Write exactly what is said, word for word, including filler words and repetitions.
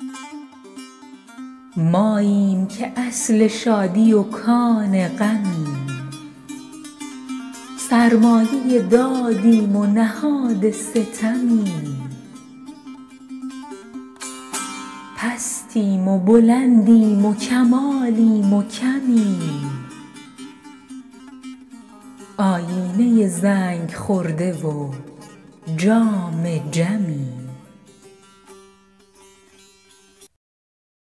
ماییم که اصل شادی و کان غمیم، سرمایه دادیم و نهاد ستمیم. پستیم و بلندیم و کمالیم و کمیم، آیینه زنگ خورده و جام جمیم.